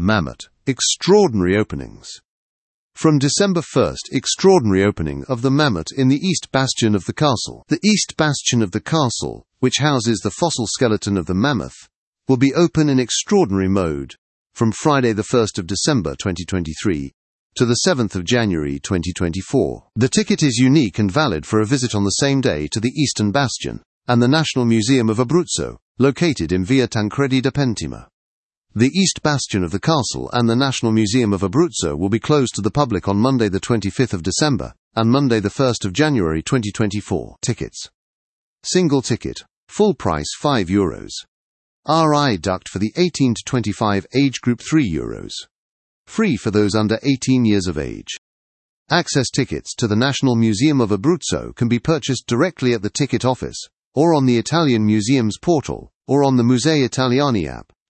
Mammoth. Extraordinary openings. From December 1st, extraordinary opening of the Mammoth in the East Bastion of the castle. The East Bastion of the castle, which houses the fossil skeleton of the mammoth, will be open in extraordinary mode from Friday the 1st of December 2023 to the 7th of January 2024. The ticket is unique and valid for a visit on the same day to the Eastern Bastion and the National Museum of Abruzzo, located in Via Tancredi da Pentima. The East Bastion of the castle and the National Museum of Abruzzo will be closed to the public on Monday the 25th of December and Monday the 1st of January 2024. Tickets. Single ticket. Full price €5. RI duct for the 18 to 25 age group €3. Free for those under 18 years of age. Access tickets to the National Museum of Abruzzo can be purchased directly at the ticket office, or on the Italian Museum's portal, or on the Musei Italiani app.